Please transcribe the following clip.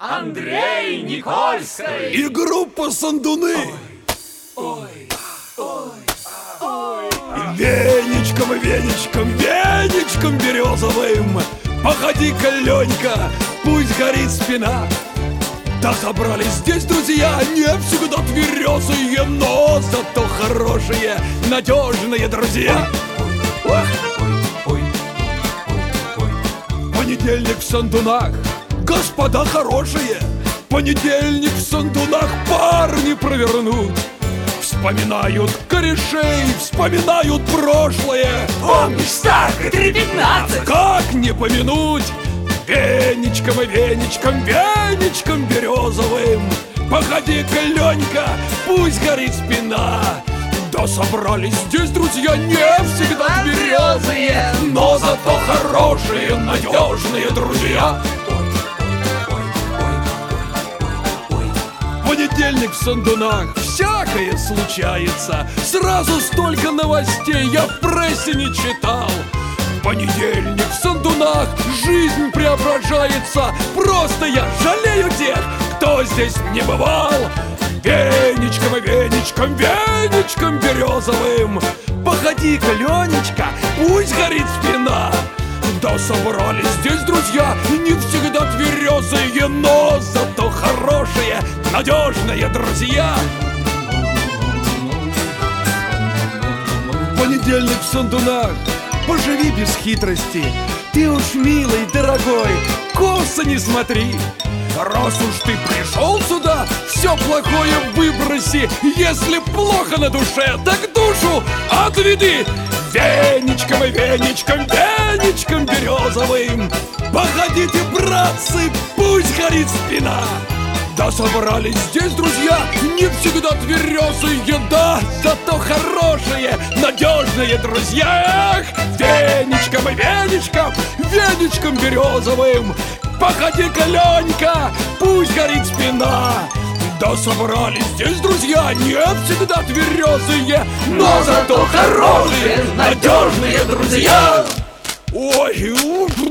Андрей Никольский и группа Сандуны. Веничком, веничком, веничком березовым походи-ка, Ленька, пусть горит спина. Да собрались здесь друзья, не всегда тверезые, но зато хорошие, надежные друзья. Понедельник в Сандунах, господа хорошие, понедельник в Сандунах парни провернут. Вспоминают корешей, вспоминают прошлое. Помнишь, Старка 3:15? Как не помянуть? Веничком и веничком, веничком березовым походи-ка, Ленька, пусть горит спина. Да собрались здесь друзья не всегда тверезые, но зато хорошие, надежные друзья. Понедельник в Сандунах, всякое случается. Сразу столько новостей я в прессе не читал. Понедельник в Сандунах, жизнь преображается. Просто я жалею тех, кто здесь не бывал. Веничком и веничком, веничком березовым походи-ка, Ленечка, пусть горит спина. Да собрались здесь друзья, не всегда тверезые, но зато хорошие, надежные друзья. Понедельник в Сандунах, поживи без хитрости. Ты уж, милый, дорогой, косо не смотри. Раз уж ты пришел сюда, все плохое выброси. Если плохо на душе, так душу отведи. Веничком и веничком, веничком березовым походите, братцы, пусть горит спина. Да собрались здесь друзья, не всегда тверезые, да зато хорошие, надежные друзья. Эх, веничком и веничком, веничком березовым походи-ка, Ленька, пусть горит спина. Да собрались здесь друзья, не всегда тверезые, но зато хорошие, надежные друзья. Ой,